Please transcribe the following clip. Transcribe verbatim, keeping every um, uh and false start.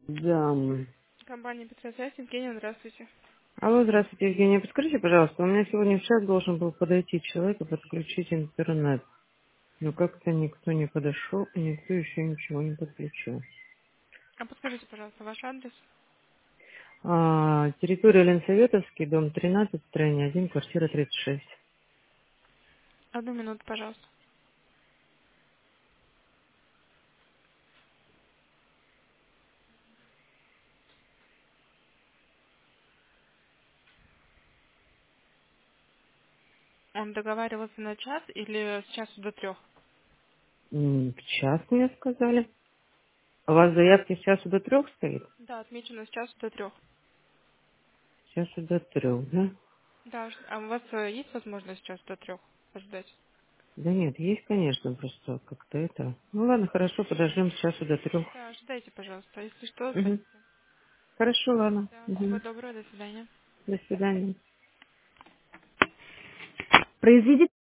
Да. м. Компания Петросвязь, Евгения, здравствуйте. Алло, здравствуйте, Евгения. Подскажите, пожалуйста, у меня сегодня в час должен был подойти человек и подключить интернет. Но как-то никто не подошел, и никто еще ничего не подключил. А подскажите, пожалуйста, ваш адрес? А, территория Ленсоветовский, дом тринадцать, строение один, квартира тридцать шесть. Одну минуту, пожалуйста. Он договаривался на час или с часу до трех? М, В час мне сказали. У вас заявки с часу до трех стоит? Да, отмечено с часу до трех. С часу до трех, да? Да, ж- а у вас э, есть возможность с часу до трех ожидать? Да нет, есть, конечно, просто как-то это... Ну ладно, хорошо, подождем с часу до трех. Да, ожидайте, пожалуйста. Если что, Угу. звоните. Хорошо, ладно. Да, всего Угу. доброго, до свидания. До свидания. Произведите